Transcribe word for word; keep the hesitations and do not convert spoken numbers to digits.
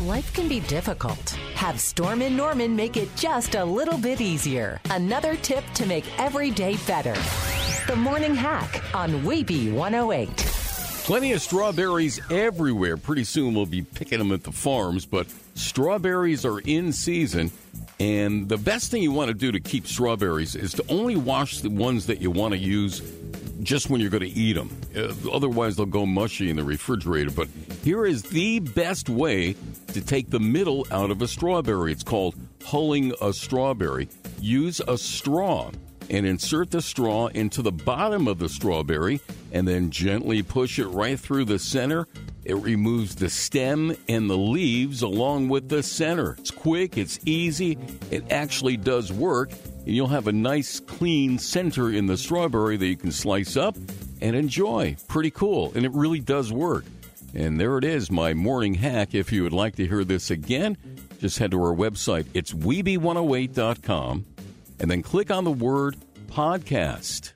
Life can be difficult. Have Storm and Norman make it just a little bit easier. Another tip to make every day better. The Morning Hack on W B one oh eight. Plenty of strawberries everywhere. Pretty soon we'll be picking them at the farms, but strawberries are in season. And the best thing you want to do to keep strawberries is to only wash the ones that you want to use just when you're going to eat them. Uh, otherwise, they'll go mushy in the refrigerator. But here is the best way to take the middle out of a strawberry. It's called hulling a strawberry. Use a straw and insert the straw into the bottom of the strawberry and then gently push it right through the center. It removes the stem and the leaves along with the center. It's quick, it's easy, it actually does work, and you'll have a nice clean center in the strawberry that you can slice up and enjoy. Pretty cool, and it really does work. And there it is, my morning hack. If you would like to hear this again, just head to our website. It's W B one oh eight dot com, and then click on the word podcast.